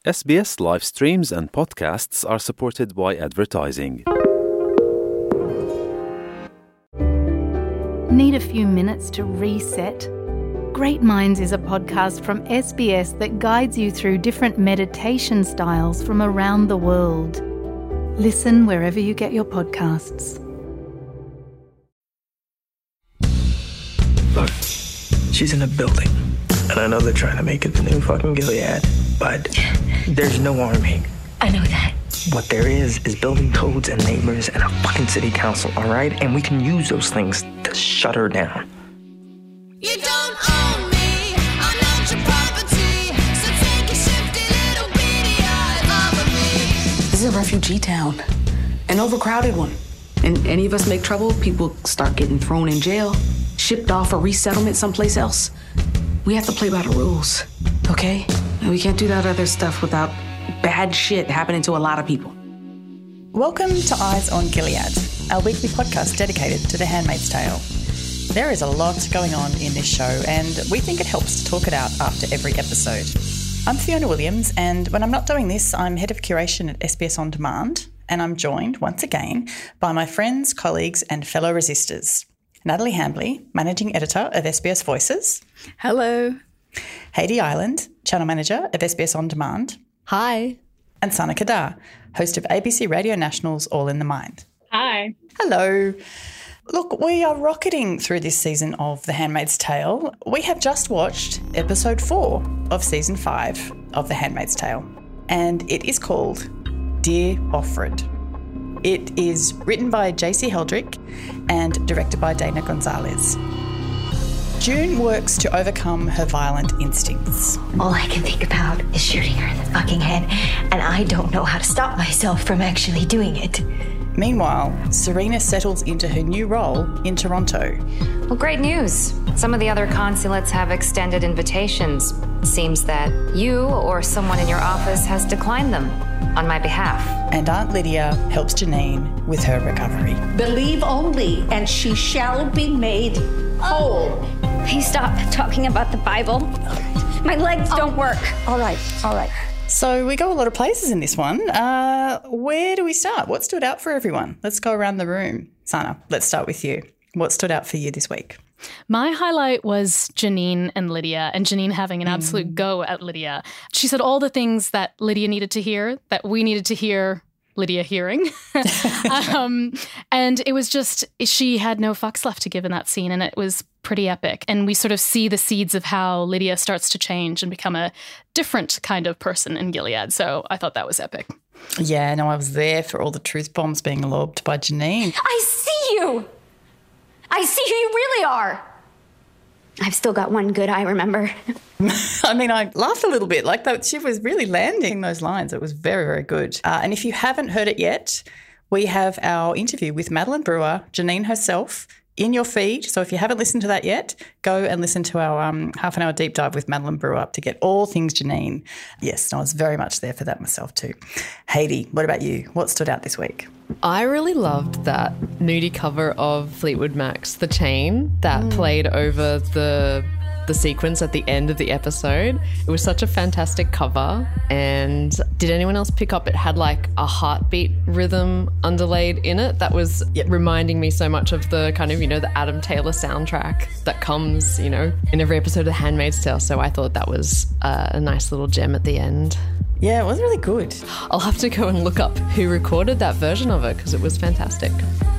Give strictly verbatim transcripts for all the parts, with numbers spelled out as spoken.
S B S live streams and podcasts are supported by advertising. Need a few minutes to reset? Great Minds is a podcast from S B S that guides you through different meditation styles from around the world. Listen wherever you get your podcasts. Look, she's in a building, and I know they're trying to make it the new fucking Gilead, but there's no army. I know that. What there is is building codes and neighbors and a fucking city council, all right? And we can use those things to shut her down. You don't own me, I'm not your property, so take a shifty little beady eye off of me. This is a refugee town, an overcrowded one. And any of us make trouble, people start getting thrown in jail, shipped off for resettlement someplace else. We have to play by the rules, okay? And we can't do that other stuff without bad shit happening to a lot of people. Welcome to Eyes on Gilead, our weekly podcast dedicated to The Handmaid's Tale. There is a lot going on in this show, and we think it helps to talk it out after every episode. I'm Fiona Williams, and when I'm not doing this, I'm Head of Curation at S B S On Demand, and I'm joined once again by my friends, colleagues and fellow resistors. Natalie Hambley, Managing Editor of S B S Voices. Hello. Haydee Island, Channel Manager of S B S On Demand. Hi. And Sana Kadar, host of A B C Radio National's All in the Mind. Hi. Hello. Look, we are rocketing through this season of The Handmaid's Tale. We have just watched episode four of season five of The Handmaid's Tale, and it is called Dear Offred. It is written by J C Heldrick and directed by Dana Gonzalez. June works to overcome her violent instincts. All I can think about is shooting her in the fucking head, and I don't know how to stop myself from actually doing it. Meanwhile, Serena settles into her new role in Toronto. Well, great news. Some of the other consulates have extended invitations. Seems that you or someone in your office has declined them on my behalf. And Aunt Lydia helps Janine with her recovery. Believe only, and she shall be made whole. Please stop talking about the Bible. My legs oh. don't work. All right, all right. So we go a lot of places in this one. Uh, where do we start? What stood out for everyone? Let's go around the room. Sana, let's start with you. What stood out for you this week? My highlight was Janine and Lydia, and Janine having an absolute mm. go at Lydia. She said all the things that Lydia needed to hear, that we needed to hear Lydia hearing. um, and it was just, she had no fucks left to give in that scene, and it was pretty epic. And we sort of see the seeds of how Lydia starts to change and become a different kind of person in Gilead. So I thought that was epic. Yeah, no, I was there for all the truth bombs being lobbed by Janine. I see you. I see who you really are. I've still got one good eye, remember? I mean, I laughed a little bit. Like, that, she was really landing those lines. It was very, very good. Uh, and if you haven't heard it yet, we have our interview with Madeline Brewer, Janine herself, in your feed. So if you haven't listened to that yet, go and listen to our um, half an hour deep dive with Madeline Brewer to get all things Janine. Yes, I was very much there for that myself too. Haydee, what about you? What stood out this week? I really loved that nudie cover of Fleetwood Mac's The Chain that mm. played over the the sequence at the end of the episode. It was such a fantastic cover. And did anyone else pick up it had like a heartbeat rhythm underlaid in it that was yep. reminding me so much of the kind of, you know, the Adam Taylor soundtrack that comes, you know, in every episode of The Handmaid's Tale. So I thought that was uh, a nice little gem at the end. Yeah, it was really good. I'll have to go and look up who recorded that version of it because it was fantastic.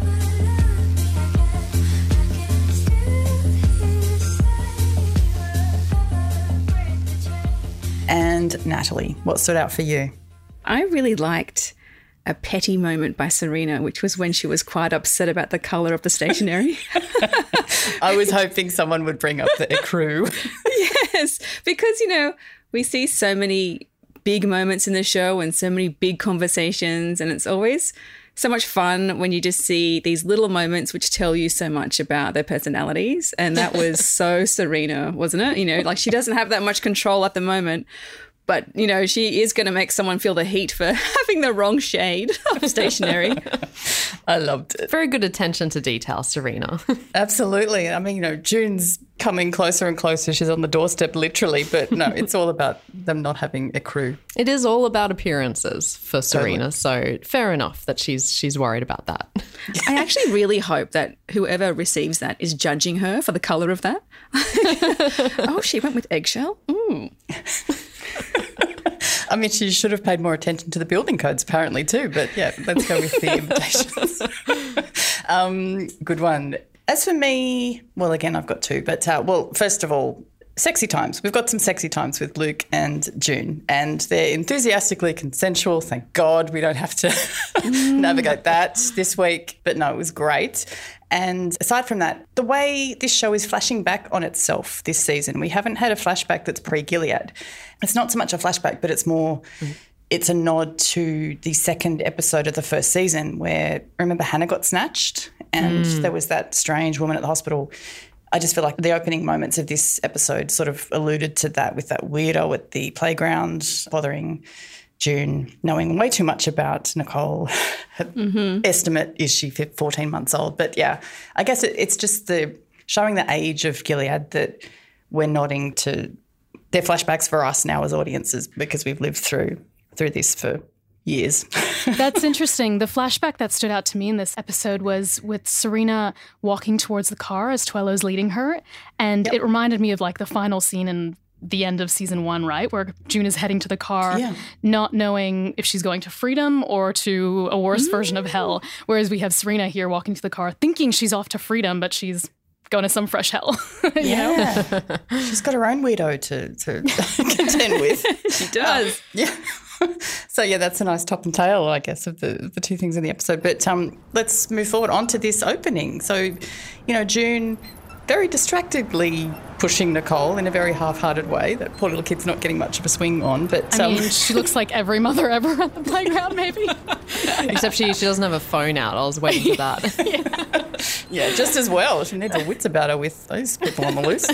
And Natalie, what stood out for you? I really liked a petty moment by Serena, which was when she was quite upset about the colour of the stationery. I was hoping someone would bring up the crew. Yes, because, you know, we see so many big moments in the show and so many big conversations, and it's always so much fun when you just see these little moments which tell you so much about their personalities. And that was so Serena, wasn't it? You know, like she doesn't have that much control at the moment, but, you know, she is going to make someone feel the heat for having the wrong shade of stationery. I loved it. Very good attention to detail, Serena. Absolutely. I mean, you know, June's coming closer and closer. She's on the doorstep literally, but no, it's all about them not having a crew. It is all about appearances for Serena, Totally. so fair enough that she's she's worried about that. I actually really hope that whoever receives that is judging her for the colour of that. Oh, she went with eggshell? Ooh. I mean, she should have paid more attention to the building codes apparently too, but yeah, let's go with the invitations. um, good one. As for me, well, again, I've got two, but uh, well, first of all, sexy times. We've got some sexy times with Luke and June, and they're enthusiastically consensual. Thank God we don't have to navigate that this week. But no, it was great. And aside from that, the way this show is flashing back on itself this season, we haven't had a flashback that's pre-Gilead. It's not so much a flashback, but it's more... Mm. It's a nod to the second episode of the first season where, remember, Hannah got snatched and Mm. there was that strange woman at the hospital. I just feel like the opening moments of this episode sort of alluded to that, with that weirdo at the playground bothering June, knowing way too much about Nicole. Her Mm-hmm. estimate is she fourteen months old. But, yeah, I guess it, it's just the showing the age of Gilead that we're nodding to. They're flashbacks for us now as audiences because we've lived through through this for years. That's interesting. The flashback that stood out to me in this episode was with Serena walking towards the car as Tuello's leading her. And Yep. it reminded me of like the final scene in the end of season one, right? Where June is heading to the car, Yeah. not knowing if she's going to freedom or to a worse version of hell. Whereas we have Serena here walking to the car thinking she's off to freedom, but she's going to some fresh hell. you Yeah. know? She's got her own weirdo to, to contend with. She does. Yeah. So, yeah, that's a nice top and tail, I guess, of the, the two things in the episode. But um, let's move forward onto this opening. So, you know, June very distractedly pushing Nicole in a very half-hearted way. That poor little kid's not getting much of a swing on. But I um, mean, she looks like every mother ever at the playground, maybe. Except she she doesn't have a phone out. I was waiting for that. yeah, just as well. She needs her wits about her with those people on the loose.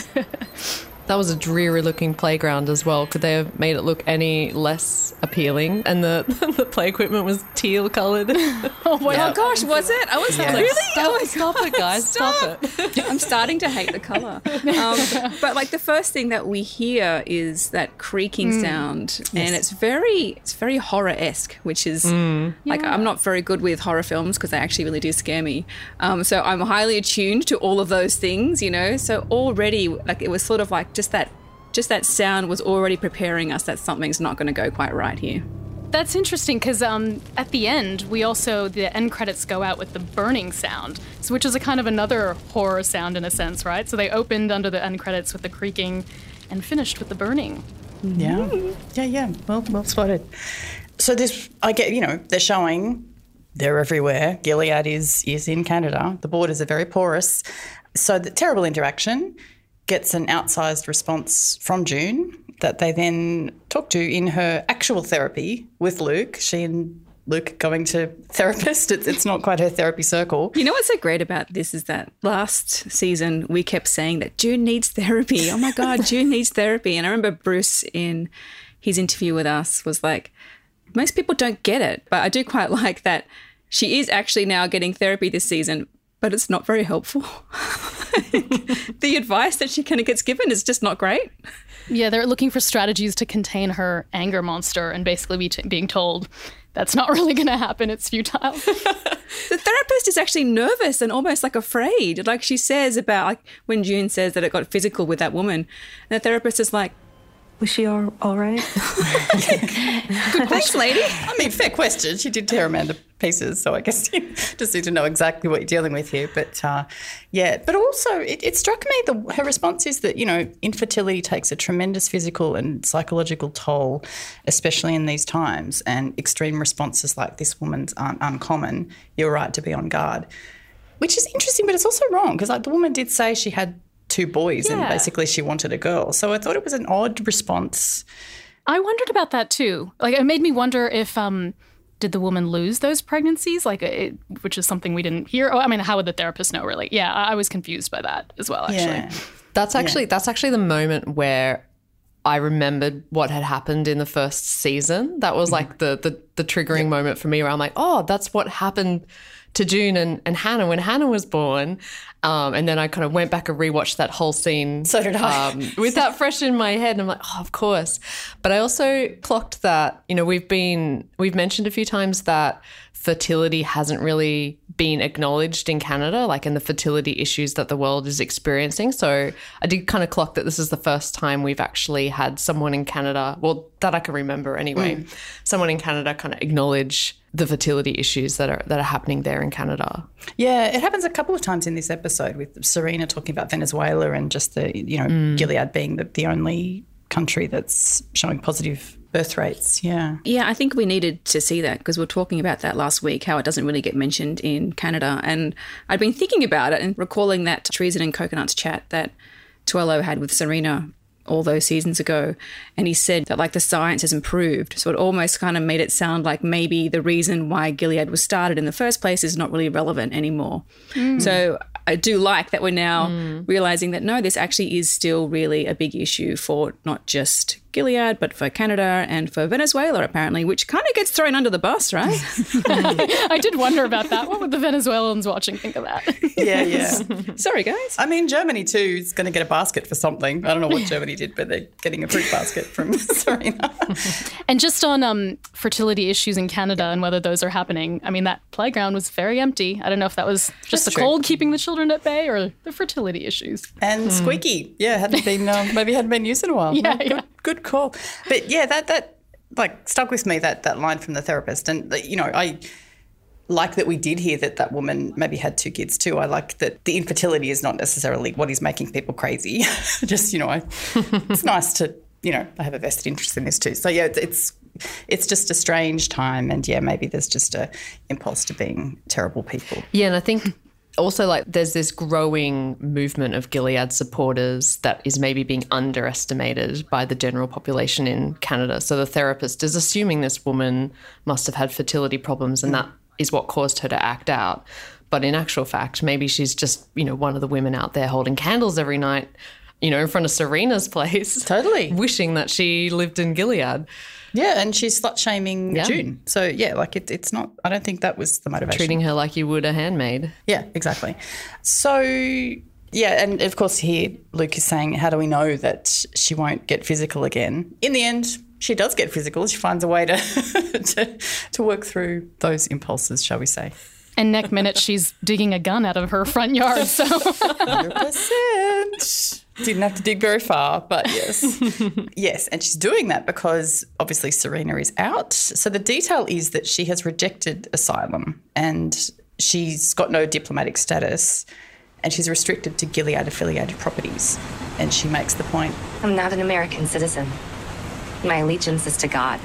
That was a dreary-looking playground as well. Could they have made it look any less appealing? And the the play equipment was teal-coloured. Oh, my Oh, gosh, was it? I was Yeah. like, really? Stop, Oh, my stop God, it, guys. Stop, it. I'm starting to hate the colour. Um, but like the first thing that we hear is that creaking sound, and it's very, it's very horror-esque, which is like I'm not very good with horror films because they actually really do scare me. Um, so I'm highly attuned to all of those things, you know. So already, like it was sort of like just that, just that sound was already preparing us that something's not going to go quite right here. That's interesting because um, at the end, we also, the end credits go out with the burning sound, so which is a kind of another horror sound in a sense, right? So they opened under the end credits with the creaking and finished with the burning. Yeah, yeah, yeah. Well, well spotted. So this, I get, you know, they're showing they're everywhere. Gilead is is in Canada. The borders are very porous. So the terrible interaction gets an outsized response from June that they then talk to in her actual therapy with Luke. She and Luke going to therapist. It's, it's not quite her therapy circle. You know what's so great about this is that last season we kept saying that June needs therapy. Oh my God, June needs therapy. And I remember Bruce in his interview with us was like, most people don't get it, but I do quite like that she is actually now getting therapy this season, but it's not very helpful. The advice that she kind of gets given is just not great. Yeah, they're looking for strategies to contain her anger monster and basically be t- being told that's not really going to happen. It's futile. The therapist is actually nervous and almost like afraid. Like she says about like when June says that it got physical with that woman, and the therapist is like, was she all, all right? Good thanks, lady. I mean, fair question. She did tear Amanda pieces, so I guess you just need to know exactly what you're dealing with here. But, uh, yeah, but also it, it struck me, the, her response is that, you know, infertility takes a tremendous physical and psychological toll, especially in these times, and extreme responses like this woman's aren't uncommon. You're right to be on guard, which is interesting, but it's also wrong because, like, the woman did say she had two boys Yeah. and basically she wanted a girl. So I thought it was an odd response. I wondered about that too. Like, it made me wonder if um, did the woman lose those pregnancies? Like, it, which is something we didn't hear. Oh, I mean, how would the therapist know? Really? Yeah, I, I was confused by that as well. Actually, Yeah. That's actually that's actually the moment where I remembered what had happened in the first season. That was like the the, the triggering yep. moment for me where I'm like, oh, that's what happened to June and, and Hannah when Hannah was born. Um, and then I kind of went back and rewatched that whole scene. So did I. Um, with that fresh in my head. And I'm like, oh, of course. But I also clocked that, you know, we've been, we've mentioned a few times that fertility hasn't really been acknowledged in Canada, like in the fertility issues that the world is experiencing. So I did kind of clock that this is the first time we've actually had someone in Canada, well, that I can remember anyway, mm. someone in Canada kind of acknowledge the fertility issues that are that are happening there in Canada. Yeah, it happens a couple of times in this episode with Serena talking about Venezuela and just the, you know, Mm. Gilead being the, the only country that's showing positive birth rates. Yeah. Yeah, I think we needed to see that because we were talking about that last week, how it doesn't really get mentioned in Canada. And I'd been thinking about it and recalling that Treason and Coconuts chat that Tuello had with Serena all those seasons ago. And he said that like the science has improved. So it almost kind of made it sound like maybe the reason why Gilead was started in the first place is not really relevant anymore. Mm. So I do like that we're now mm. realizing that, no, this actually is still really a big issue for not just Gilead, but for Canada and for Venezuela, apparently, which kind of gets thrown under the bus, right? I did wonder about that. What would the Venezuelans watching think of that? Yeah, yeah. Sorry, guys. I mean, Germany too is going to get a basket for something. I don't know what Germany did, but they're getting a fruit basket from Serena. And just on um, fertility issues in Canada and whether those are happening, I mean, that playground was very empty. I don't know if that was just That's the true. cold keeping the children at bay or the fertility issues. And squeaky. Yeah, hadn't been, um, maybe hadn't been used in a while. Yeah, Well, good, yeah. good call. But yeah, that, that like stuck with me, that, that line from the therapist. And, you know, I like that we did hear that that woman maybe had two kids too. I like that the infertility is not necessarily what is making people crazy. Just, you know, I, it's nice to, you know, I have a vested interest in this too. So yeah, it's, it's it's just a strange time, and yeah, maybe there's just a impulse to being terrible people. Yeah, and I think also like there's this growing movement of Gilead supporters that is maybe being underestimated by the general population in Canada. So the therapist is assuming this woman must have had fertility problems and that is what caused her to act out. But in actual fact, maybe she's just, you know, one of the women out there holding candles every night, you know, in front of Serena's place. Totally. Wishing that she lived in Gilead. Yeah, and she's slut-shaming Yeah. June. So, yeah, like it, it's not – I don't think that was the motivation. Treating her like you would a handmaid. Yeah, exactly. So, yeah, and of course here Luke is saying, how do we know that she won't get physical again? In the end, she does get physical. She finds a way to to, to work through those impulses, shall we say. And next minute, she's digging a gun out of her front yard. So one hundred percent. Didn't have to dig very far, but yes. Yes, and she's doing that because obviously Serena is out. So the detail is that she has rejected asylum and she's got no diplomatic status and she's restricted to Gilead-affiliated properties. And she makes the point, I'm not an American citizen. My allegiance is to God.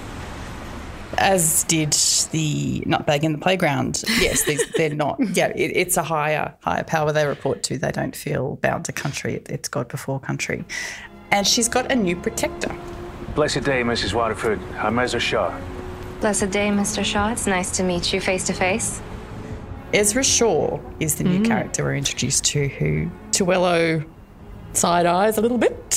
as did the nutbag in the playground. Yes, these, they're not. Yeah, it, it's a higher higher power they report to. They don't feel bound to country. It, it's God before country. And she's got a new protector. Blessed day, Missus Waterford. I'm Ezra Shaw. Blessed day, Mister Shaw. It's nice to meet you face to face. Ezra Shaw is the new Mm. character we're introduced to, who Tuello side eyes a little bit.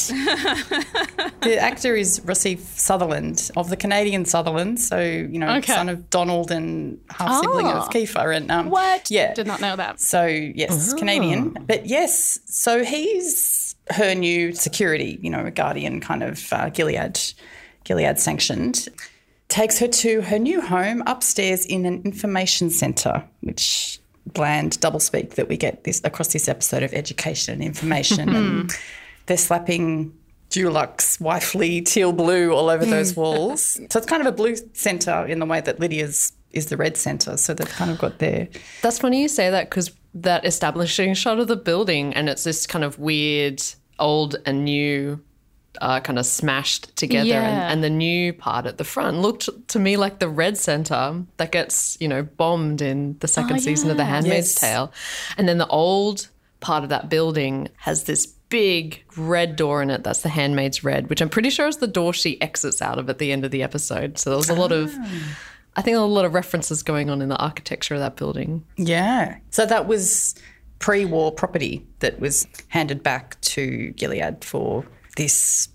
The actor is Rossif Sutherland of the Canadian Sutherland, so you know, Okay. son of Donald and half sibling Oh. of Kiefer. And um, What? Yeah, Did not know that. So yes, Oh. Canadian, but yes, so he's her new security. You know, a guardian, kind of uh, Gilead, Gilead sanctioned. Takes her to her new home upstairs in an information centre, which bland doublespeak that we get this across this episode of education and information. And they're slapping Dulux wifely teal blue all over those walls. So it's kind of a blue centre in the way that Lydia's is the red centre. So they've kind of got their... That's funny you say that because that establishing shot of the building and it's this kind of weird old and new uh, kind of smashed together Yeah. and, and the new part at the front looked to me like the red centre that gets, you know, bombed in the second Oh, season of The yeah. Handmaid's Yes. Tale. And then the old part of that building has this big red door in it. That's the Handmaid's Red, which I'm pretty sure is the door she exits out of at the end of the episode. So there was a lot of... I think a lot of references going on in the architecture of that building. Yeah. So that was pre-war property that was handed back to Gilead for this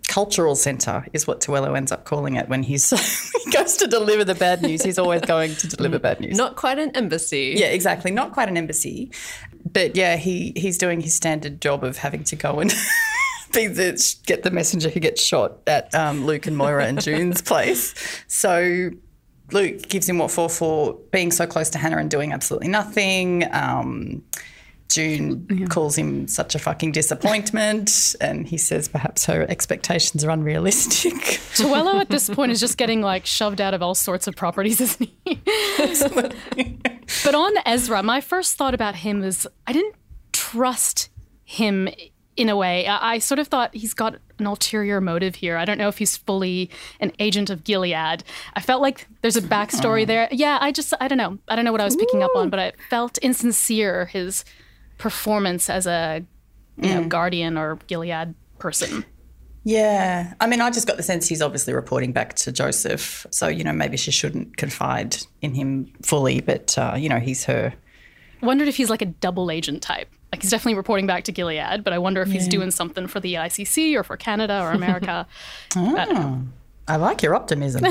cultural centre is what Tuello ends up calling it when he's he goes to deliver the bad news. He's always going to deliver bad news. Not quite an embassy. Yeah, exactly. Not quite an embassy. But, yeah, he he's doing his standard job of having to go and be the, get the messenger who gets shot at um, Luke and Moira and June's place. So Luke gives him what for for being so close to Hannah and doing absolutely nothing. Um June yeah. calls him such a fucking disappointment, and he says perhaps her expectations are unrealistic. Tuello at this point is just getting like shoved out of all sorts of properties, isn't he? Absolutely. But on Ezra, my first thought about him is I didn't trust him in a way. I, I sort of thought he's got an ulterior motive here. I don't know if he's fully an agent of Gilead. I felt like there's a backstory oh. there. Yeah, I just, I don't know. I don't know what I was picking Ooh. up on, but I felt insincere, his performance as a you know, mm. guardian or Gilead person. Yeah. I mean, I just got the sense he's obviously reporting back to Joseph. So, you know, maybe she shouldn't confide in him fully, but, uh, you know, he's her. Wondered if he's like a double agent type. Like he's definitely reporting back to Gilead, but I wonder if yeah. he's doing something for the I C C or for Canada or America. oh. I don't know. I like your optimism.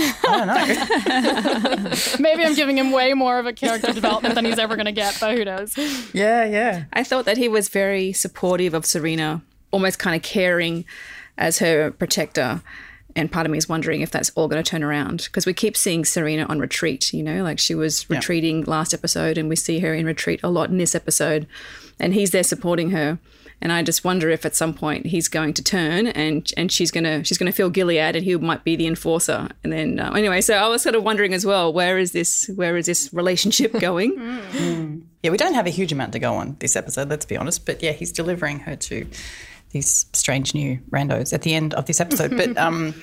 I don't know. Maybe I'm giving him way more of a character development than he's ever going to get, but who knows? Yeah, yeah. I thought that he was very supportive of Serena, almost kind of caring as her protector. And part of me is wondering if that's all going to turn around because we keep seeing Serena on retreat, you know, like she was retreating yeah. last episode and we see her in retreat a lot in this episode and he's there supporting her. And I just wonder if at some point he's going to turn and and she's going to she's going to feel Gilead and he might be the enforcer. And then uh, anyway, so I was sort of wondering as well, where is this where is this relationship going? mm. Yeah, we don't have a huge amount to go on this episode, let's be honest. But yeah, he's delivering her to these strange new randos at the end of this episode. But um,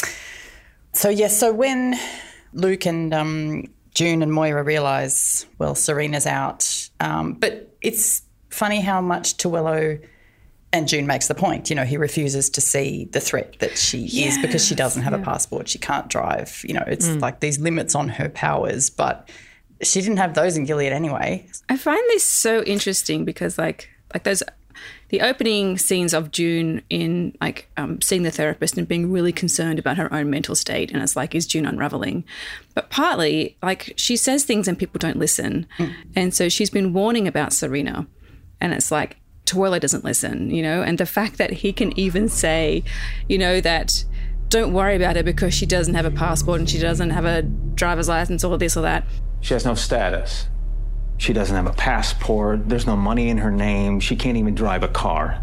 so yes, yeah, so when Luke and um, June and Moira realise, well, Serena's out, um, but it's funny how much Tuello and June makes the point, you know, he refuses to see the threat that she yes, is because she doesn't have yeah. a passport. She can't drive. You know, it's mm. like these limits on her powers, but she didn't have those in Gilead anyway. I find this so interesting because like like those the opening scenes of June in like um, seeing the therapist and being really concerned about her own mental state, and it's like, is June unraveling? But partly like she says things and people don't listen. Mm. And so she's been warning about Serena and it's like, Tuello doesn't listen, you know, and the fact that he can even say, you know, that don't worry about her because she doesn't have a passport and she doesn't have a driver's license or this or that. She has no status. She doesn't have a passport. There's no money in her name. She can't even drive a car.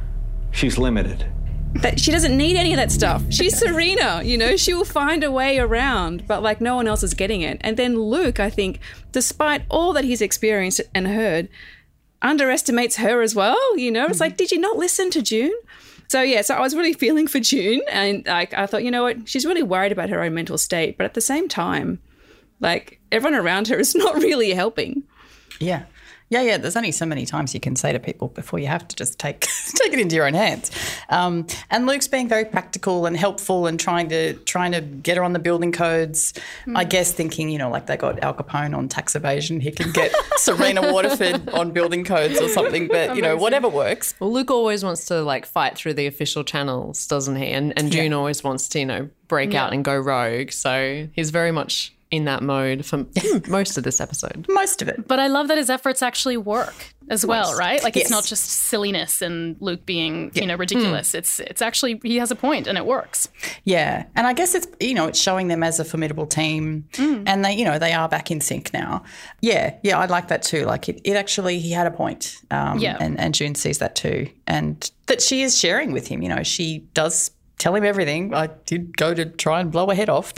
She's limited. That she doesn't need any of that stuff. She's Serena, you know, she will find a way around, but like no one else is getting it. And then Luke, I think, despite all that he's experienced and heard, underestimates her as well, you know. It's like, did you not listen to June? So, yeah, so I was really feeling for June and like I thought, you know what, she's really worried about her own mental state, but at the same time, like everyone around her is not really helping. Yeah. Yeah, yeah, there's only so many times you can say to people before you have to just take take it into your own hands. Um, and Luke's being very practical and helpful and trying to trying to get her on the building codes. Mm. I guess thinking, you know, like they got Al Capone on tax evasion, he can get Serena Waterford on building codes or something. But, you know, whatever works. Well, Luke always wants to, like, fight through the official channels, doesn't he? And, and June yeah. always wants to, you know, break yeah. out and go rogue. So he's very much in that mode for most of this episode. Most of it. But I love that his efforts actually work as well, Most. right? Like yes. it's not just silliness and Luke being, yeah. you know, ridiculous. Mm. It's it's actually, he has a point and it works. Yeah. And I guess it's, you know, it's showing them as a formidable team mm. and they, you know, they are back in sync now. Yeah. Yeah. I like that too. Like it, it actually, he had a point. Um, yeah. And, and June sees that too. And that she is sharing with him, you know, she does tell him everything. I did go to try and blow her head off.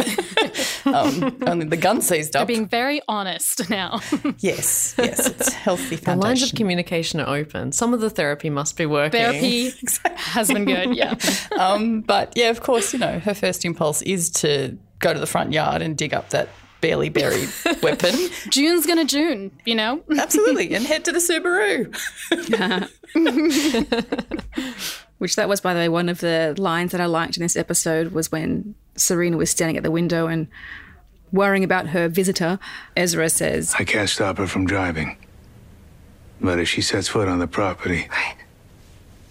um, only the gun seized up. They're being very honest now. yes, yes, it's healthy foundation. The lines of communication are open. Some of the therapy must be working. Therapy has been good, yeah. um, but, yeah, of course, you know, her first impulse is to go to the front yard and dig up that barely buried weapon. June's going to June, you know? Absolutely, and head to the Subaru. Which that was, by the way, one of the lines that I liked in this episode was when Serena was standing at the window and worrying about her visitor. Ezra says, I can't stop her from driving. But if she sets foot on the property, right.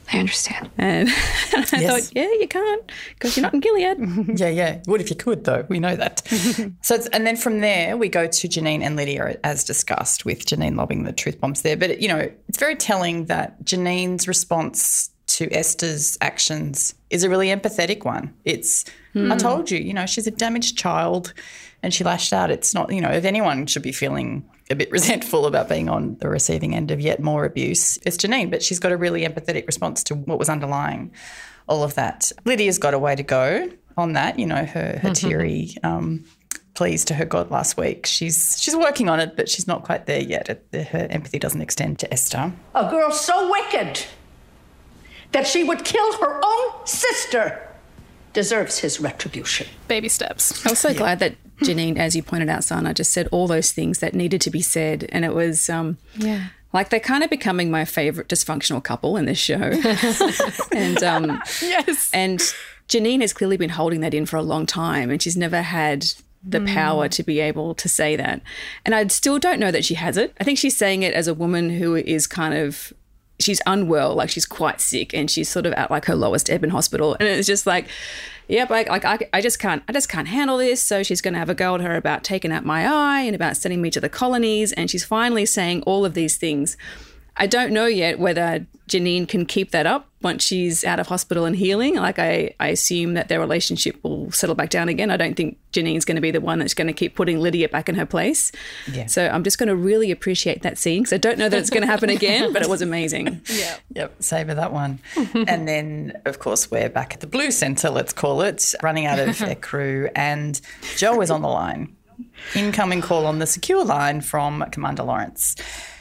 I understand. And I Yes. thought, yeah, you can't because you're not in Gilead. Yeah, yeah. What if you could, though? We know that. So, it's, and then from there, we go to Janine and Lydia, as discussed, with Janine lobbing the truth bombs there. But, you know, it's very telling that Janine's response to Esther's actions is a really empathetic one. It's, Hmm. I told you, you know, she's a damaged child and she lashed out. It's not, you know, if anyone should be feeling a bit resentful about being on the receiving end of yet more abuse, it's Janine, but she's got a really empathetic response to what was underlying all of that. Lydia's got a way to go on that, you know, her, her teary um, pleas to her God last week. She's she's working on it, but she's not quite there yet. It, her empathy doesn't extend to Esther. A girl so wicked that she would kill her own sister deserves his retribution. Baby steps. I was so glad that Janine, as you pointed out, Sana, just said all those things that needed to be said. And it was um, Yeah. like they're kind of becoming my favourite dysfunctional couple in this show. and um, Yes. And Janine has clearly been holding that in for a long time and she's never had the Mm. power to be able to say that. And I still don't know that she has it. I think she's saying it as a woman who is kind of, she's unwell, like she's quite sick and she's sort of at like her lowest ebb in hospital. And it's just like, yep, I, like I, I just can't, I just can't handle this. So she's going to have a go at her about taking out my eye and about sending me to the colonies. And she's finally saying all of these things. I don't know yet whether Janine can keep that up once she's out of hospital and healing. Like I, I assume that their relationship will settle back down again. I don't think Janine's going to be the one that's going to keep putting Lydia back in her place. Yeah. So I'm just going to really appreciate that scene because I don't know that it's going to happen again, but it was amazing. Yeah. Yep, savour that one. And then, of course, we're back at the Blue Centre, let's call it, running out of their crew, and Joe is on the line. Incoming call on the secure line from Commander Lawrence.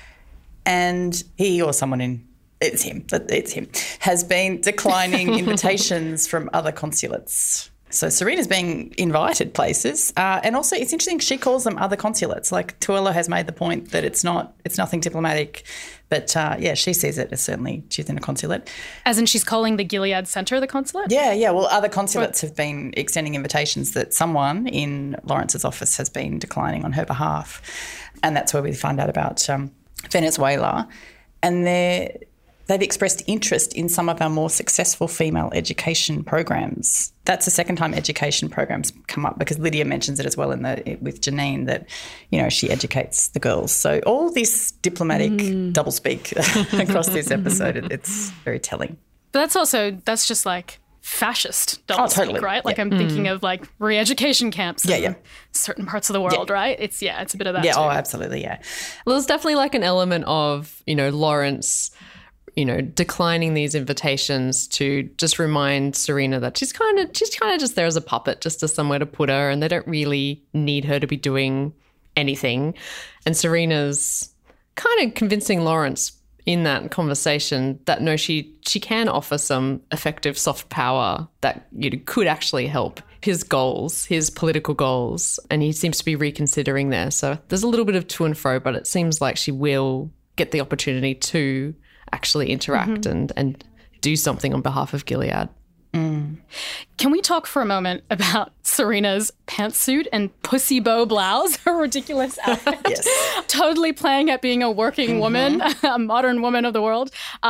And he or someone in, it's him, it's him, has been declining invitations from other consulates. So Serena's being invited places. Uh, and also it's interesting, she calls them other consulates. Like Tuella has made the point that it's not, it's nothing diplomatic. But uh, yeah, she sees it as certainly she's in a consulate. As in she's calling the Gilead Centre the consulate? Yeah, yeah. Well, other consulates have been extending invitations that someone in Lawrence's office has been declining on her behalf. And that's where we find out about um, Venezuela. And they're, they've expressed interest in some of our more successful female education programs. That's the second time education programs come up because Lydia mentions it as well in the with Janine that, you know, she educates the girls. So all this diplomatic mm. doublespeak across this episode, it, it's very telling. But that's also, that's just like fascist doublespeak, oh, totally. right? Like yeah. I'm mm. thinking of like re-education camps yeah, in yeah. certain parts of the world, yeah. right? It's, yeah, it's a bit of that Yeah, too. oh, absolutely, yeah. Well, there's definitely like an element of, you know, Lawrence, you know, declining these invitations to just remind Serena that she's kind of she's kind of just there as a puppet, just as somewhere to put her, and they don't really need her to be doing anything. And Serena's kind of convincing Lawrence in that conversation that no, she she can offer some effective soft power that, you know, could actually help his goals, his political goals, and he seems to be reconsidering there. So there's a little bit of to and fro, but it seems like she will get the opportunity to actually interact mm-hmm. and, and do something on behalf of Gilead. Mm. Can we talk for a moment about Serena's pantsuit and pussy bow blouse, her ridiculous outfit? Yes. Totally playing at being a working mm-hmm. woman, a modern woman of the world.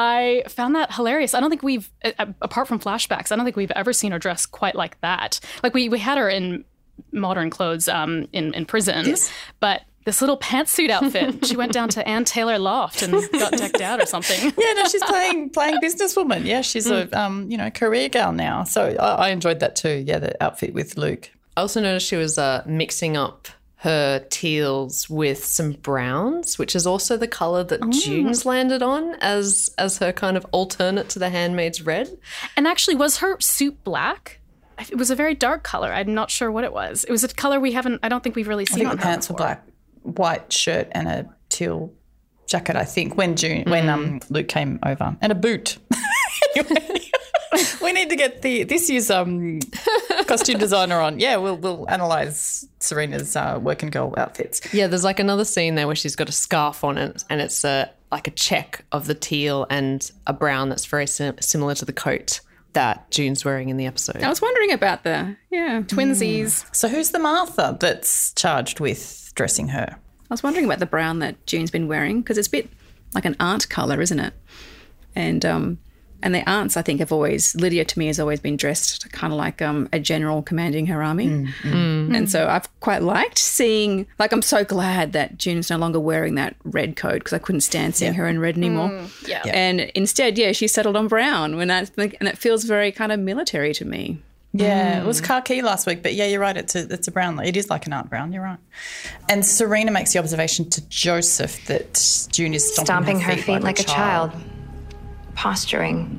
I found that hilarious. I don't think we've, apart from flashbacks, I don't think we've ever seen her dress quite like that. Like we, we had her in modern clothes um, in, in prison, yes. but this little pantsuit outfit. She went down to Ann Taylor Loft and got decked out or something. Yeah, no, she's playing playing businesswoman. Yeah, she's mm. a um, you know, career gal now. So I, I enjoyed that too. Yeah, the outfit with Luke. I also noticed she was uh, mixing up her teals with some browns, which is also the colour that mm. June's landed on as as her kind of alternate to the Handmaid's Red. And actually, was her suit black? It was a very dark colour. I'm not sure what it was. It was a colour we haven't, I don't think we've really seen I think on the her pants before. were black. White shirt and a teal jacket, I think, when June, mm. when um, Luke came over, and a boot. Anyway, we need to get the this year's um, costume designer on. Yeah, we'll we'll analyse Serena's uh, working girl outfits. Yeah, there's like another scene there where she's got a scarf on it, and it's a like a check of the teal and a brown that's very sim- similar to the coat that June's wearing in the episode. I was wondering about the yeah twinsies. Mm. So who's the Martha that's charged with dressing her? I was wondering about the brown that June's been wearing because it's a bit like an aunt colour, isn't it? And um, And the aunts, I think, have always, Lydia to me has always been dressed kind of like um, a general commanding her army. Mm, mm. And so I've quite liked seeing, like I'm so glad that June's no longer wearing that red coat because I couldn't stand seeing Yeah. her in red anymore. Mm, yeah. Yeah. And instead, yeah, she settled on brown when that, and it feels very kind of military to me. Yeah, it was khaki last week, but yeah, you're right. It's a it's a brown. It is like an art brown. You're right. And Serena makes the observation to Joseph that June is stomping, Stomping her feet like, like a child. Posturing.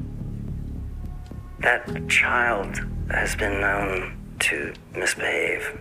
That child has been known to misbehave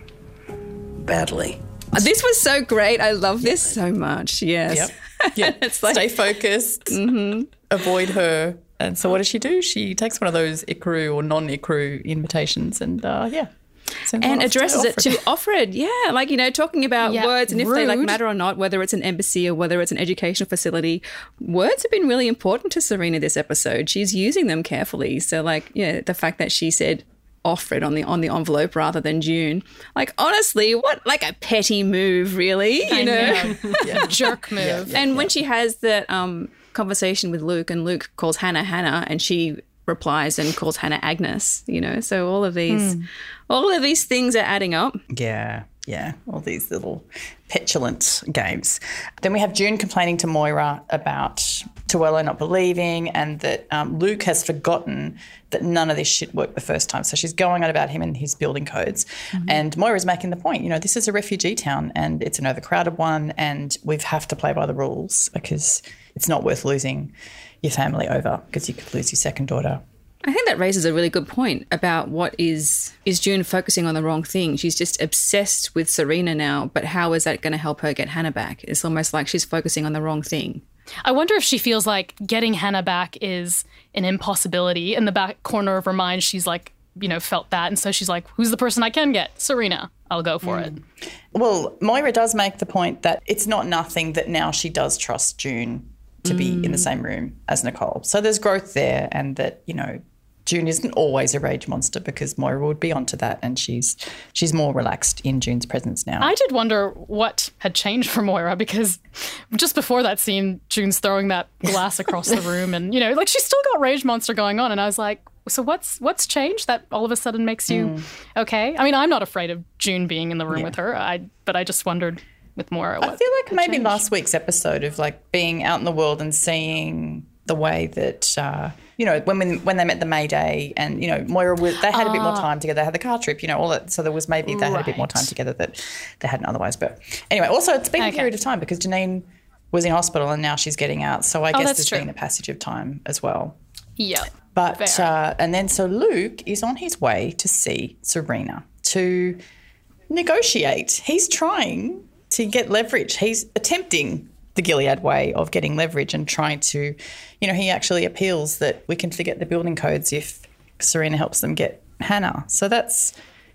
badly. This was so great. I love this so much. Yes. Yep. Yeah. It's like, stay focused. Mm-hmm. Avoid her. And so what does she do? She takes one of those Ikaru or non-Ikaru invitations and, uh, yeah. sends one and off addresses it to Offred. Offred. Yeah, like, you know, talking about Yeah, words and if they like rude. matter or not, whether it's an embassy or whether it's an educational facility. Words have been really important to Serena this episode. She's using them carefully. So, like, yeah, the fact that she said Offred on the on the envelope rather than June. Like, honestly, what, like a petty move, really, you I know? know. Yeah. Jerk move. And when she has that um, conversation with Luke and Luke calls Hannah Hannah and she replies and calls Hannah Agnes, you know, so all of these, Mm. all of these things are adding up. Yeah, yeah, all these little petulant games. Then we have June complaining to Moira about Tuello not believing and that um, Luke has forgotten that none of this shit worked the first time. So she's going on about him and his building codes. Mm-hmm. And Moira's making the point, you know, this is a refugee town and it's an overcrowded one and we have to play by the rules because it's not worth losing your family over because you could lose your second daughter. I think that raises a really good point about what is is June focusing on the wrong thing. She's just obsessed with Serena now, but how is that going to help her get Hannah back? It's almost like she's focusing on the wrong thing. I wonder if she feels like getting Hannah back is an impossibility. In the back corner of her mind, she's like, you know, felt that. And so she's like, who's the person I can get? Serena. I'll go for Mm. it. Well, Moira does make the point that it's not nothing that now she does trust June to be in the same room as Nicole. So there's growth there and that, you know, June isn't always a rage monster because Moira would be onto that and she's she's more relaxed in June's presence now. I did wonder what had changed for Moira because just before that scene, June's throwing that glass across the room and, you know, like she's still got rage monster going on. And I was like, so what's what's changed that all of a sudden makes you Mm. okay? I mean, I'm not afraid of June being in the room Yeah. with her, I but I just wondered with Moira what I feel like had maybe changed. last week's episode of like being out in the world and seeing the way that, uh, you know, when when when they met the Mayday and, you know, Moira, was, they had a bit more Ah. time together. They had the car trip, you know, all that. So there was maybe they had a bit more Right. time together that they hadn't otherwise. But anyway, also it's been a Okay. period of time because Janine was in hospital and now she's getting out. So I Oh, guess that's there's true. been a passage of time as well. Yeah. But, Fair. uh, and then so Luke is on his way to see Serena to negotiate. He's trying to get leverage. He's attempting the Gilead way of getting leverage and trying to, you know, he actually appeals that we can forget the building codes if Serena helps them get Hannah. So that's,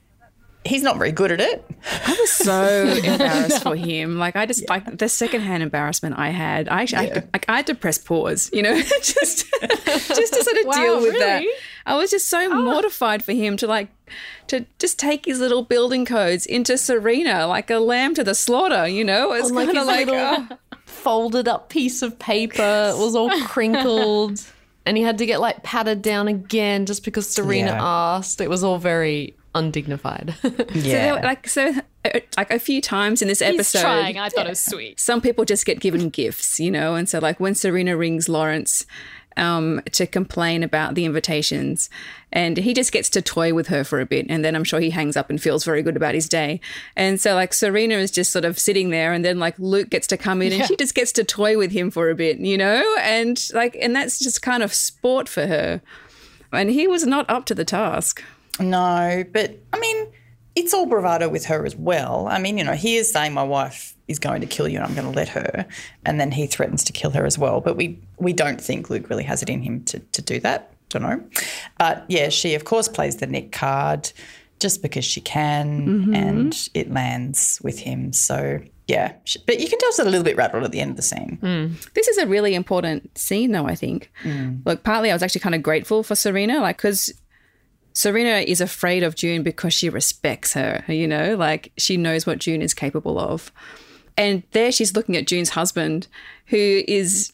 he's not very good at it. I was so embarrassed for him. Like, I just, like, the secondhand embarrassment I had, I actually, I, had to, like, I had to press pause, you know, just, just to sort of Wow, deal with that. really? I was just so mortified for him to, like, to just take his little building codes into Serena like a lamb to the slaughter, you know? It's On, like, kind of his like, little- oh. folded up piece of paper. It was all crinkled. And he had to get like patted down again just because Serena Yeah. asked. It was all very undignified. So there were, like so uh, like a few times in this He's episode, trying. I thought it was sweet. some people just get given gifts, you know, and so like when Serena rings Lawrence um, to complain about the invitations, and he just gets to toy with her for a bit, and then I'm sure he hangs up and feels very good about his day. And so like Serena is just sort of sitting there, and then like Luke gets to come in, and Yeah. she just gets to toy with him for a bit, you know, and like and that's just kind of sport for her, and he was not up to the task. No, but I mean, it's all bravado with her as well. I mean, you know, he is saying my wife is going to kill you and I'm going to let her, and then he threatens to kill her as well. But we we don't think Luke really has it in him to, to do that. Don't know. But yeah, she of course plays the Nick card just because she can, Mm-hmm. and it lands with him. So yeah, she, but you can tell she's a little bit rattled at the end of the scene. This is a really important scene, though, I think. Mm. Look, partly I was actually kind of grateful for Serena, like, because Serena is afraid of June because she respects her, you know, like she knows what June is capable of. And there she's looking at June's husband, who is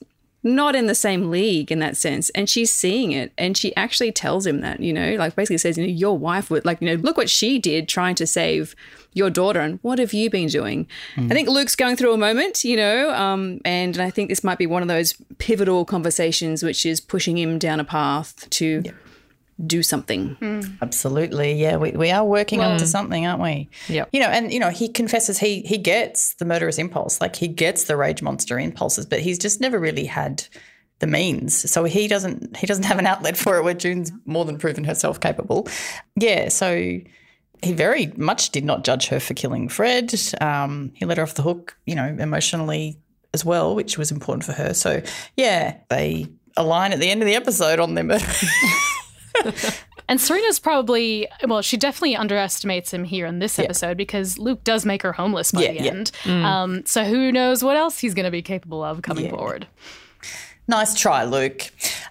not in the same league in that sense. And she's seeing it, and she actually tells him that, you know, like basically says, you know, your wife would, like, you know, look what she did trying to save your daughter, and what have you been doing? Mm. I think Luke's going through a moment, you know, um, and I think this might be one of those pivotal conversations which is pushing him down a path to yep. do something. Mm. Absolutely. Yeah, we, we are working well, on to something, aren't we? Yeah. You know, and, you know, he confesses he he gets the murderous impulse, like he gets the rage monster impulses, but he's just never really had the means. So he doesn't he doesn't have an outlet for it where June's more than proven herself capable. Yeah, so he very much did not judge her for killing Fred. Um, he let her off the hook, you know, emotionally as well, which was important for her. So, yeah, they align at the end of the episode on their murder. And Serena's probably, well, she definitely underestimates him here in this episode yeah. because Luke does make her homeless by yeah, the yeah. end. Mm. Um, so who knows what else he's going to be capable of coming yeah. forward. Nice try, Luke.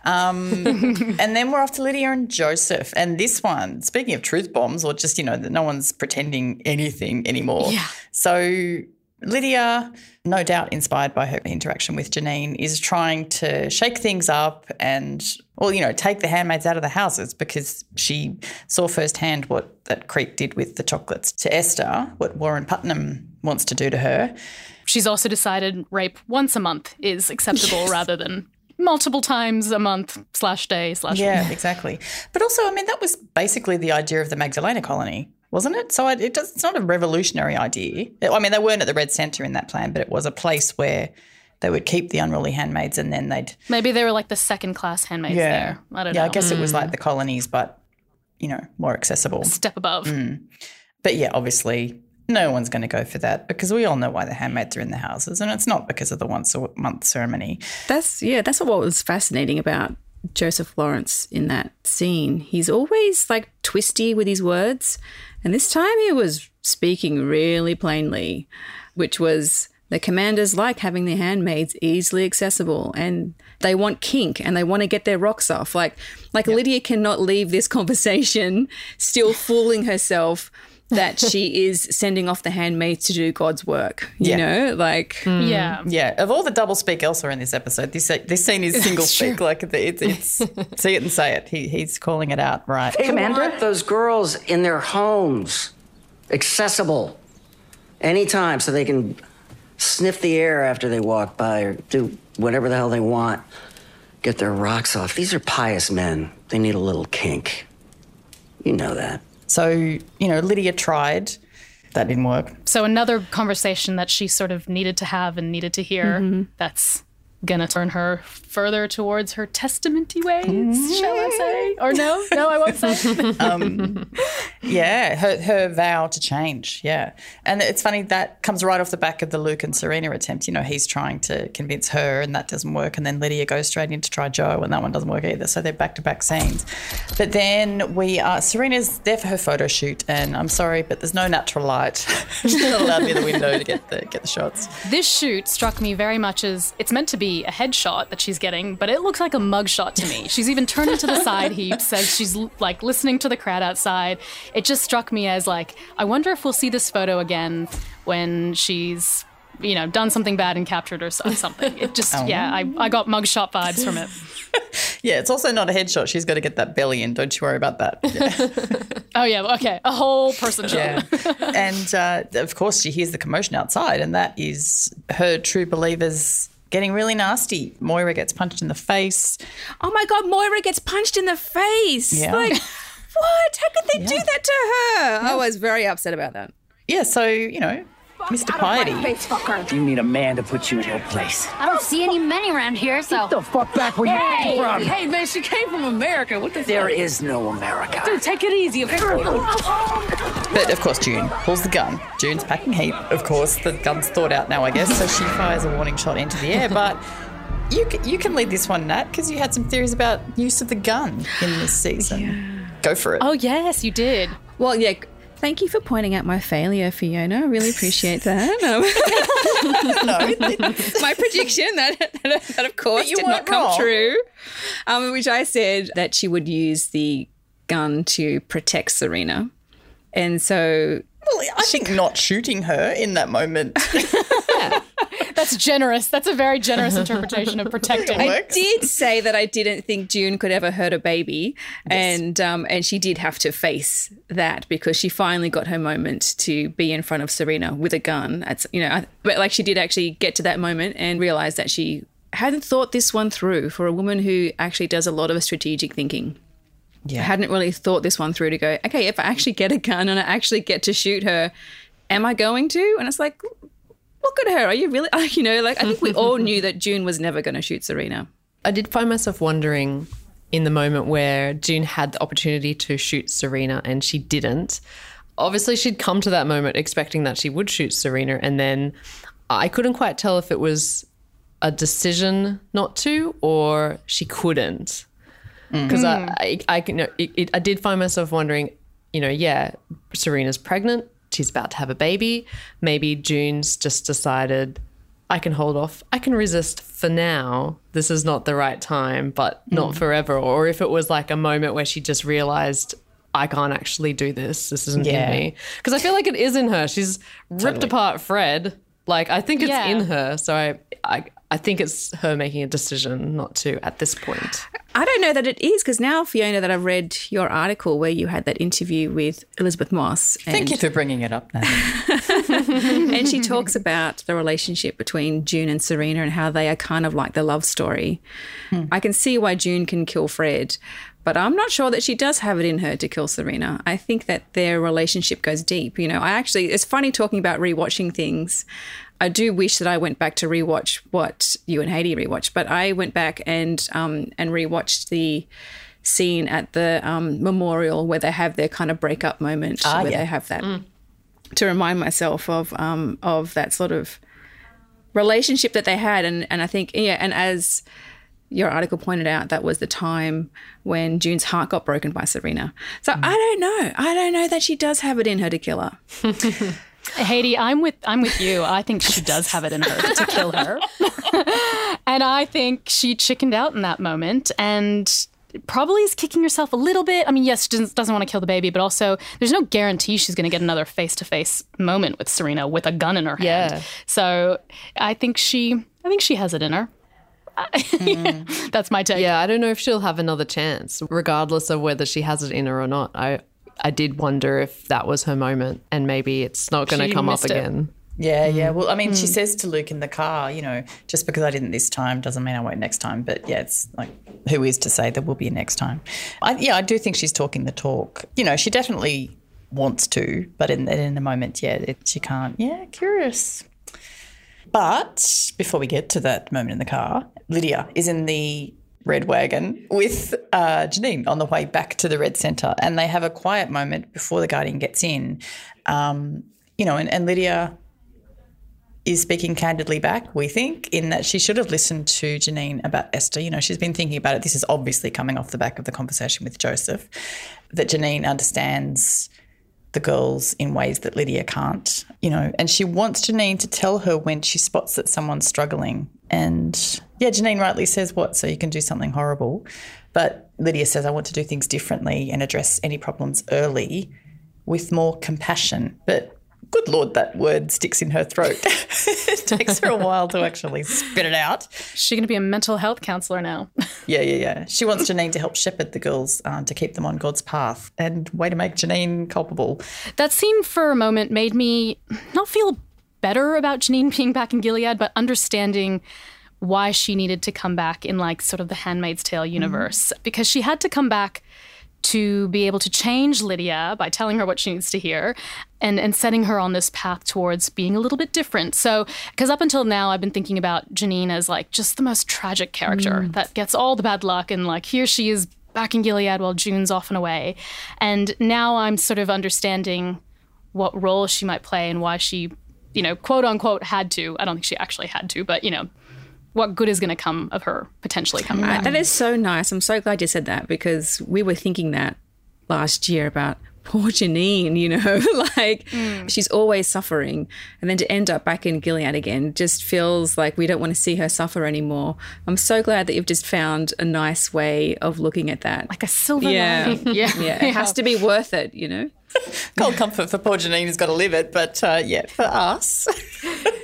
Um, and then we're off to Lydia and Joseph. And this one, speaking of truth bombs, or just, you know, that no one's pretending anything anymore. Yeah. So Lydia, no doubt inspired by her interaction with Janine, is trying to shake things up and, well, you know, take the handmaids out of the houses because she saw firsthand what that creep did with the chocolates to Esther, what Warren Putnam wants to do to her. She's also decided rape once a month is acceptable yes. rather than multiple times a month slash day slash Yeah, week. exactly. But also, I mean, that was basically the idea of the Magdalena colony, wasn't it? So it does, it's not a revolutionary idea. I mean, they weren't at the Red Centre in that plan, but it was a place where they would keep the unruly handmaids and then they'd... Maybe they were like the second-class handmaids yeah. there. I don't yeah, know. Yeah, I guess mm. it was like the colonies, but, you know, more accessible. A step above. Mm. But, yeah, obviously... No one's going to go for that because we all know why the handmaids are in the houses, and it's not because of the once a month ceremony. That's, yeah, that's what was fascinating about Joseph Lawrence in that scene. He's always like twisty with his words, and this time he was speaking really plainly, which was the commanders like having their handmaids easily accessible and they want kink and they want to get their rocks off. Like, like yep. Lydia cannot leave this conversation still fooling herself that she is sending off the handmaids to do God's work, you yeah. know, like mm. yeah, yeah. Of all the double speak elsewhere in this episode, this this scene is single speak. Like it's, it's see it and say it. He he's calling it out, right? They Commander? want those girls in their homes, accessible, anytime, so they can sniff the air after they walk by or do whatever the hell they want, get their rocks off. These are pious men. They need a little kink. You know that. So, you know, Lydia tried. That didn't work. So another conversation that she sort of needed to have and needed to hear mm-hmm. that's going to turn her further towards her testamenty ways, mm-hmm. shall I say? Or no? No, I won't say. um, yeah, her, her vow to change, yeah. And it's funny, that comes right off the back of the Luke and Serena attempt. You know, he's trying to convince her and that doesn't work, and then Lydia goes straight in to try Joe and that one doesn't work either. So they're back-to-back scenes. But then we are, Serena's there for her photo shoot, and I'm sorry, but there's no natural light. She's not allowed near the window to get the, get the shots. This shoot struck me very much as, it's meant to be a headshot that she's getting, but it looks like a mugshot to me. She's even turning to the side heaps as she's like listening to the crowd outside. It just struck me as like, I wonder if we'll see this photo again when she's, you know, done something bad and captured or something. It just, oh. yeah, I, I got mugshot vibes from it. Yeah, it's also not a headshot. She's got to get that belly in. Don't you worry about that. Yeah. Oh, yeah, okay. A whole person shot. Yeah. And, uh, of course, she hears the commotion outside, and that is her true believers getting really nasty. Moira gets punched in the face. Oh, my God, Moira gets punched in the face. Yeah. Like, what? How could they yeah. do that to her? Yeah. I was very upset about that. Yeah, so, you know, Mister Piety. You need a man to put you in your place. I don't see any men around here, so... Get the fuck back where hey, you came from. Hey, man, she came from America. What the fuck? There is no America. Dude, take it easy, okay? But, of course, June pulls the gun. June's packing heat. Of course, the gun's thawed out now, I guess, so she fires a warning shot into the air. But you can, you can lead this one, Nat, because you had some theories about use of the gun in this season. Yeah. Go for it. Oh, yes, you did. Well, yeah... Thank you for pointing out my failure, Fiona. I really appreciate that. Um, no, my prediction that, that, that of course, did not come wrong. true, um, which I said that she would use the gun to protect Serena. And so... Well, I think not shooting her in that moment. Yeah. That's generous. That's a very generous interpretation of protecting. I did say that I didn't think June could ever hurt a baby, yes. and um, and she did have to face that because she finally got her moment to be in front of Serena with a gun. That's, you know, I, but like she did actually get to that moment and realize that she hadn't thought this one through. For a woman who actually does a lot of strategic thinking. Yeah. I hadn't really thought this one through to go, okay, if I actually get a gun and I actually get to shoot her, am I going to? And it's like, look at her. Are you really? You know, like I think we all knew that June was never going to shoot Serena. I did find myself wondering in the moment where June had the opportunity to shoot Serena and she didn't. Obviously, she'd come to that moment expecting that she would shoot Serena, and then I couldn't quite tell if it was a decision not to or she couldn't. Because mm. I, I, I, you know, it, it, I did find myself wondering, you know, yeah, Serena's pregnant. She's about to have a baby. Maybe June's just decided, I can hold off. I can resist for now. This is not the right time, but not mm. forever. Or if it was like a moment where she just realised, I can't actually do this. This isn't yeah. in me. Because I feel like it is in her. She's ripped totally. apart Fred. Like, I think it's yeah. in her. So I, I, I think it's her making a decision not to at this point. I don't know that it is, because now, Fiona, that I've read your article where you had that interview with Elizabeth Moss. And Thank you for bringing it up now. And she talks about the relationship between June and Serena and how they are kind of like the love story. Hmm. I can see why June can kill Fred, but I'm not sure that she does have it in her to kill Serena. I think that their relationship goes deep. You know, I actually, it's funny talking about rewatching things. I do wish that I went back to rewatch what you and Haiti rewatched, but I went back and um, and rewatched the scene at the um, memorial where they have their kind of breakup moment, ah, where yeah. they have that mm. to remind myself of um, of that sort of relationship that they had, and and I think yeah, and as your article pointed out, that was the time when June's heart got broken by Serena. So mm. I don't know, I don't know that she does have it in her to kill her. Haiti, I'm with I'm with you. I think she does have it in her to kill her. And I think she chickened out in that moment and probably is kicking herself a little bit. I mean, yes, she doesn't, doesn't want to kill the baby, but also there's no guarantee she's going to get another face-to-face moment with Serena with a gun in her hand. Yeah. So I think she I think she has it in her. Mm. That's my take. Yeah, I don't know if she'll have another chance, regardless of whether she has it in her or not. I I did wonder if that was her moment and maybe it's not going to come up again. It. Yeah, yeah. Well, I mean, mm. she says to Luke in the car, you know, just because I didn't this time doesn't mean I won't next time. But, yeah, it's like, who is to say there will be a next time? I, yeah, I do think she's talking the talk. You know, she definitely wants to, but in, in the moment, yeah, it, she can't. Yeah, curious. But before we get to that moment in the car, Lydia is in the red wagon with uh, Janine on the way back to the Red Centre, and they have a quiet moment before the Guardian gets in. Um, you know, and, and Lydia is speaking candidly back, we think, in that she should have listened to Janine about Esther. You know, she's been thinking about it. This is obviously coming off the back of the conversation with Joseph, that Janine understands the girls in ways that Lydia can't, you know, and she wants Janine to tell her when she spots that someone's struggling. And, yeah, Janine rightly says, what, so you can do something horrible. But Lydia says, I want to do things differently and address any problems early with more compassion. But good Lord, that word sticks in her throat. It takes her a while to actually spit it out. Is she going to be a mental health counsellor now? Yeah, yeah, yeah. She wants Janine to help shepherd the girls uh, to keep them on God's path, and way to make Janine culpable. That scene for a moment made me not feel better about Janine being back in Gilead, but understanding why she needed to come back in like sort of the Handmaid's Tale universe, mm. because she had to come back to be able to change Lydia by telling her what she needs to hear and, and setting her on this path towards being a little bit different. So, because up until now, I've been thinking about Janine as like just the most tragic character mm. that gets all the bad luck, and like here she is back in Gilead while June's off and away. And now I'm sort of understanding what role she might play and why she, you know, quote unquote had to. I don't think she actually had to, but, you know, what good is going to come of her potentially coming back. That is so nice. I'm so glad you said that, because we were thinking that last year about poor Janine, you know, like mm. she's always suffering, and then to end up back in Gilead again just feels like we don't want to see her suffer anymore. I'm so glad that you've just found a nice way of looking at that. Like a silver yeah. lining. Yeah. yeah. It has to be worth it, you know. Cold comfort for poor Janine who's got to live it, but uh, yeah, for us.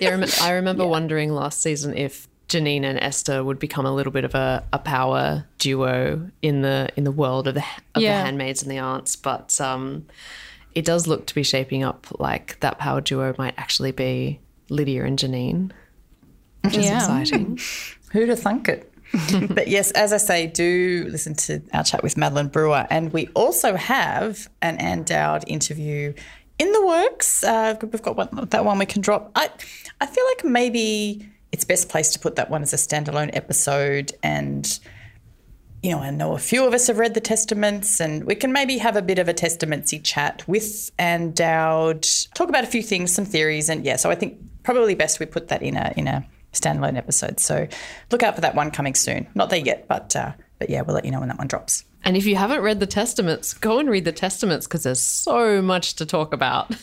Yeah, I, rem- I remember yeah. wondering last season if Janine and Esther would become a little bit of a, a power duo in the in the world of the of yeah. the handmaids and the aunts, but um, it does look to be shaping up like that power duo might actually be Lydia and Janine, which is yeah. exciting. Who'd have thunk it? But yes, as I say, do listen to our chat with Madeline Brewer, and we also have an Ann Dowd interview in the works. Uh, we've got one, that one we can drop. I I feel like maybe it's best placed to put that one as a standalone episode, and, you know, I know a few of us have read the Testaments, and we can maybe have a bit of a testamentsy chat with Ann Dowd, talk about a few things, some theories, and yeah, so I think probably best we put that in a in a standalone episode. So look out for that one coming soon. Not there yet, but uh, but yeah, we'll let you know when that one drops. And if you haven't read the Testaments, go and read the Testaments because there's so much to talk about.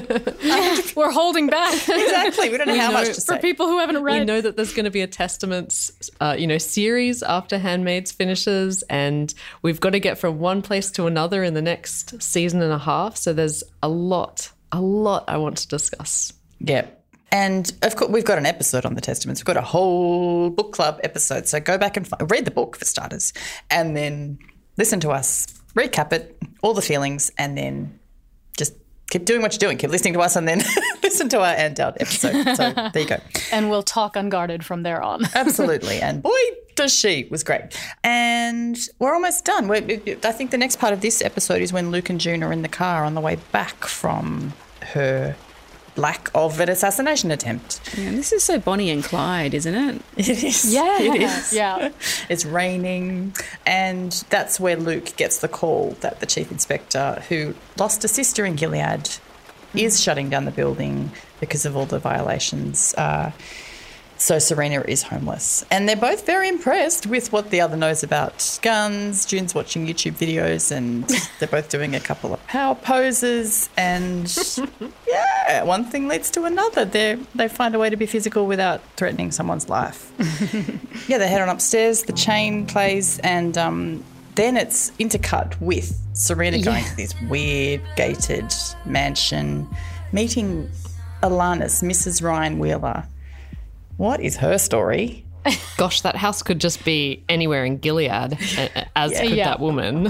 We're holding back. Exactly. We don't know we how know, much to say. For people who haven't read. We know that there's going to be a Testaments, uh, you know, series after Handmaid's finishes, and we've got to get from one place to another in the next season and a half. So there's a lot, a lot I want to discuss. Yeah. And, of course, we've got an episode on the Testaments. We've got a whole book club episode. So go back and find, read the book for starters, and then listen to us, recap it, all the feelings, and then just keep doing what you're doing. Keep listening to us and then listen to our Ann Dowd episode. So there you go. And we'll talk unguarded from there on. Absolutely. And boy, does she. It was great. And we're almost done. We're, I think the next part of this episode is when Luke and June are in the car on the way back from her lack of an assassination attempt. Yeah, this is so Bonnie and Clyde, isn't it? It is. Yeah. It is. Yeah. It's raining, and that's where Luke gets the call that the chief inspector, who lost a sister in Gilead, mm. is shutting down the building because of all the violations. Uh, so Serena is homeless. And they're both very impressed with what the other knows about guns. June's watching YouTube videos, and they're both doing a couple of power poses. And, yeah, one thing leads to another. They they find a way to be physical without threatening someone's life. Yeah, they head on upstairs. The chain plays, and um, then it's intercut with Serena yeah. going to this weird gated mansion, meeting Alanis, Missus Ryan Wheeler. What is her story? Gosh, that house could just be anywhere in Gilead, as yeah. could yeah. that woman.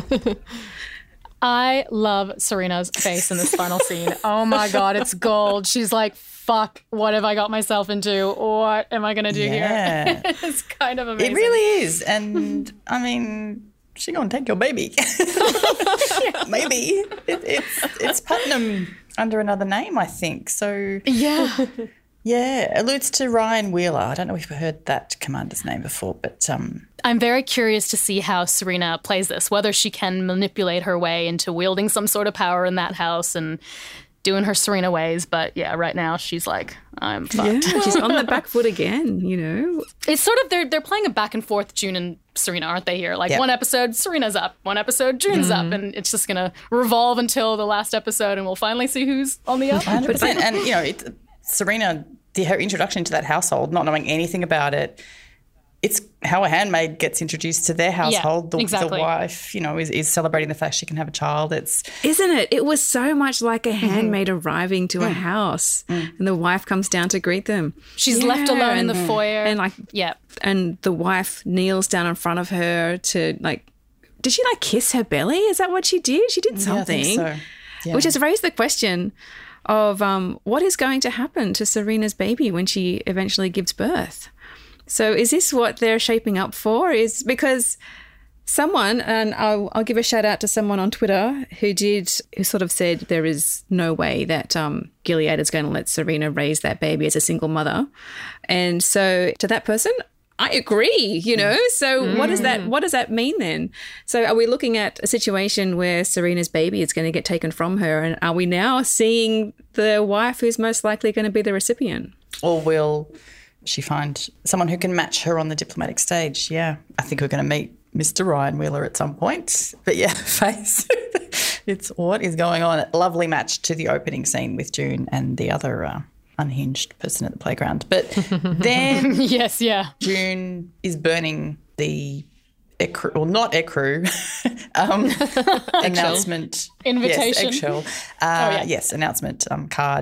I love Serena's face in this final scene. Oh, my God, it's gold. She's like, fuck, what have I got myself into? What am I going to do yeah. here? It's kind of amazing. It really is. And, I mean, she going to take your baby. Maybe. It, it's, it's Putnam under another name, I think. So yeah. Yeah, alludes to Ryan Wheeler. I don't know if you've heard that commander's name before, but... Um, I'm very curious to see how Serena plays this, whether she can manipulate her way into wielding some sort of power in that house and doing her Serena ways. But, yeah, right now she's like, I'm fucked. Yeah, she's on the back foot again, you know. It's sort of, they're, they're playing a back and forth, June and Serena, aren't they here? Like yep. one episode, Serena's up. One episode, June's mm-hmm. up. And it's just going to revolve until the last episode and we'll finally see who's on the up. one hundred percent. And, you know, it, Serena... The, her introduction to that household, not knowing anything about it, it's how a handmaid gets introduced to their household. Yeah, the, exactly. the wife, you know, is, is celebrating the fact she can have a child. It's Isn't it? It was so much like a handmaid mm-hmm. arriving to mm. a house mm. and the wife comes down to greet them. She's yeah, left alone in the and, foyer. And like, yeah. And the wife kneels down in front of her to like, did she like kiss her belly? Is that what she did? She did something. Yeah, I think so. Yeah. Which has raised the question of um, what is going to happen to Serena's baby when she eventually gives birth. So is this what they're shaping up for? Is because someone, and I'll, I'll give a shout out to someone on Twitter who did, who sort of said there is no way that um, Gilead is going to let Serena raise that baby as a single mother. And so to that person, I agree, you know. So mm. what does that what does that mean then? So are we looking at a situation where Serena's baby is going to get taken from her, and are we now seeing the wife who's most likely going to be the recipient? Or will she find someone who can match her on the diplomatic stage? Yeah. I think we're going to meet Mister Ryan Wheeler at some point. But yeah, face. It's what is going on. Lovely match to the opening scene with June and the other uh, unhinged person at the playground. But then yes, yeah. June is burning the ecru, well, not ecru, um, announcement. Invitation. Yes, eggshell. Uh, oh, yeah. Yes, announcement um, card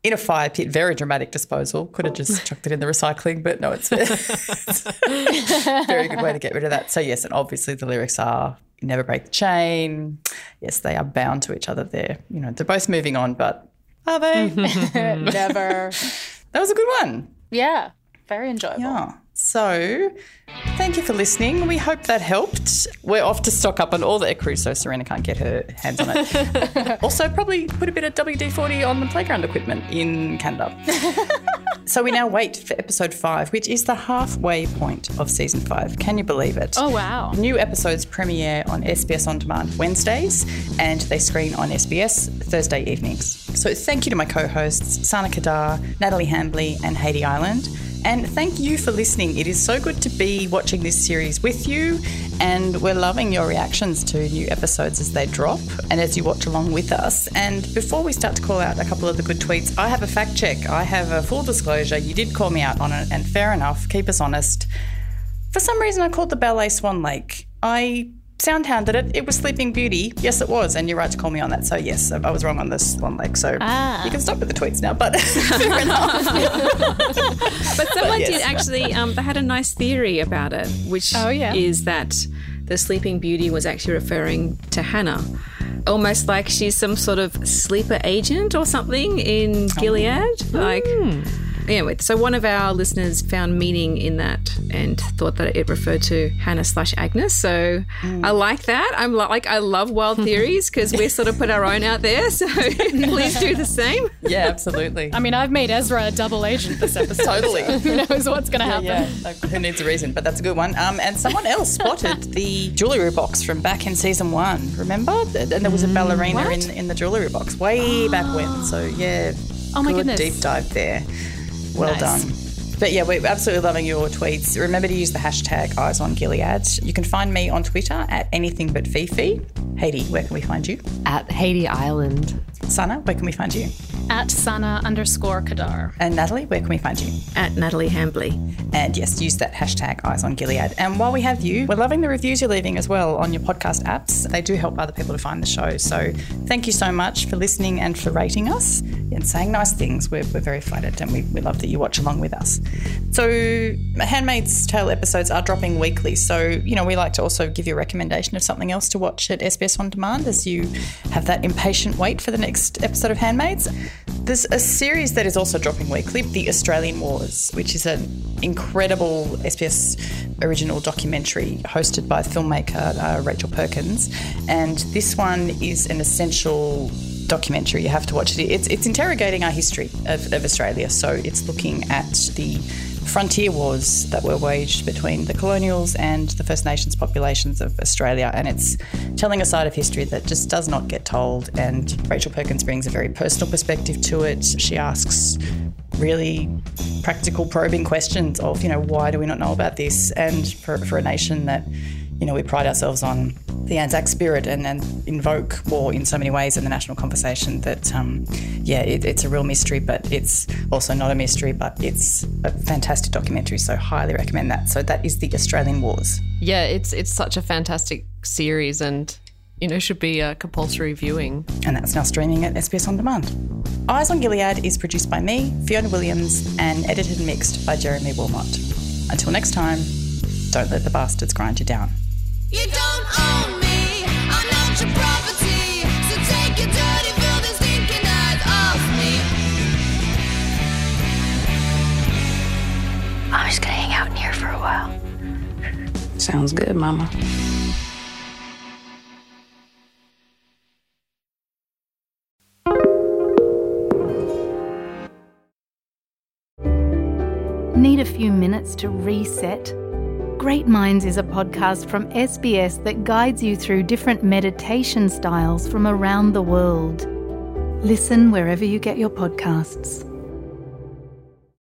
in a fire pit. Very dramatic disposal. Could have just chucked it in the recycling, but no, it's, it's a very good way to get rid of that. So, yes, and obviously the lyrics are never break the chain. Yes, they are bound to each other there. You know, they're both moving on, but are they? Never. That was a good one. Yeah, very enjoyable. Yeah. So thank you for listening. We hope that helped. We're off to stock up on all the ecru so Serena can't get her hands on it. Also, probably put a bit of W D forty on the playground equipment in Canada. So we now wait for episode five, which is the halfway point of season five. Can you believe it? Oh, wow. New episodes premiere on S B S On Demand Wednesdays and they screen on S B S Thursday evenings. So thank you to my co-hosts, Sana Kadar, Natalie Hambley and Haiti Island. And thank you for listening. It is so good to be watching this series with you, and we're loving your reactions to new episodes as they drop and as you watch along with us. And before we start to call out a couple of the good tweets, I have a fact check. I have a full disclosure. You did call me out on it, and fair enough. Keep us honest. For some reason, I called the ballet Swan Lake. I sound-hounded it. It was Sleeping Beauty. Yes, it was, and you're right to call me on that. So, yes, I was wrong on the Swan Lake. So ah. you can stop with the tweets now, but fair enough. But someone But yes. did actually, um, they had a nice theory about it, which Oh, yeah. is that the Sleeping Beauty was actually referring to Hannah. Almost like she's some sort of sleeper agent or something in Gilead. Like, anyway, so one of our listeners found meaning in that and thought that it referred to Hannah slash Agnes. So I like that. I'm lo- like, I love wild theories because we sort of put our own out there. So please do the same. Yeah, absolutely. I mean, I've made Ezra a double agent this episode. Totally. So who knows what's going to happen? Yeah, yeah. Like, who needs a reason? But that's a good one. Um, and someone else spotted the jewellery box from back in season one. Remember? And there was a ballerina What? in, in the jewellery box way back when. So, yeah. Oh, my good goodness. deep dive there. Well Nice. done. But yeah, we're absolutely loving your tweets. Remember to use the hashtag Eyes on Gilead. You can find me on Twitter at anything but Fifi. Haiti, where can we find you? At Haiti Island. Sana, where can we find you? At Sana underscore Kadar. And Natalie, where can we find you? At Natalie Hambley. And yes, use that hashtag Eyes on Gilead. And while we have you, we're loving the reviews you're leaving as well on your podcast apps. They do help other people to find the show. So thank you so much for listening and for rating us and saying nice things. We're, we're very flattered and we, we love that you watch along with us. So Handmaid's Tale episodes are dropping weekly. So, you know, we like to also give you a recommendation of something else to watch at S B S On Demand as you have that impatient wait for the next episode of Handmaids. There's a series that is also dropping weekly, The Australian Wars, which is an incredible S B S original documentary hosted by filmmaker uh, Rachel Perkins. And this one is an essential documentary. You have to watch it. It's, it's interrogating our history of, of Australia. So it's looking at the frontier wars that were waged between the colonials and the First Nations populations of Australia, and it's telling a side of history that just does not get told, and Rachel Perkins brings a very personal perspective to it. She asks really practical probing questions of, you know, why do we not know about this? And for, for a nation that, you know, we pride ourselves on the Anzac spirit and, and invoke war in so many ways in the national conversation that, um, yeah, it, it's a real mystery, but it's also not a mystery, but it's a fantastic documentary, so highly recommend that. So that is The Australian Wars. Yeah, it's it's such a fantastic series and, you know, should be a compulsory viewing. And that's now streaming at S B S On Demand. Eyes on Gilead is produced by me, Fiona Williams, and edited and mixed by Jeremy Wilmot. Until next time, don't let the bastards grind you down. You don't own me, I'm not your property. So take your dirty, filthy, stinking eyes off me. I'm just gonna hang out in here for a while. Sounds good, Mama. Need a few minutes to reset? Great Minds is a podcast from S B S that guides you through different meditation styles from around the world. Listen wherever you get your podcasts.